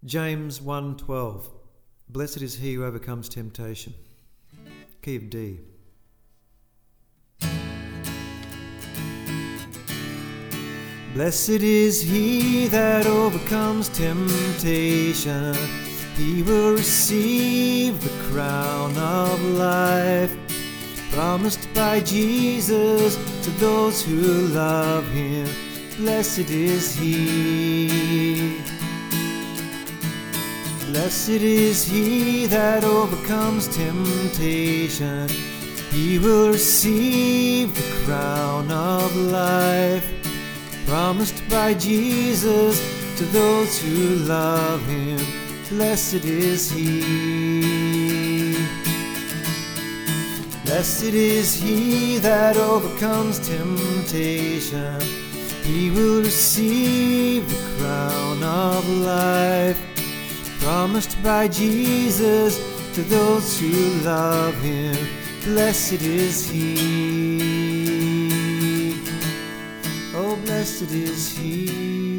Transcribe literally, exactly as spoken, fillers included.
James one twelve. Blessed is he who overcomes temptation. Key of D. Blessed is he that overcomes temptation. He will receive the crown of life, promised by Jesus to those who love him. Blessed is he. Blessed is he that overcomes temptation. He will receive the crown of life, promised by Jesus to those who love him. Blessed is he. Blessed is he that overcomes temptation. He will receive the crown of life, promised by Jesus to those who love him. Blessed is he. Oh, blessed is he.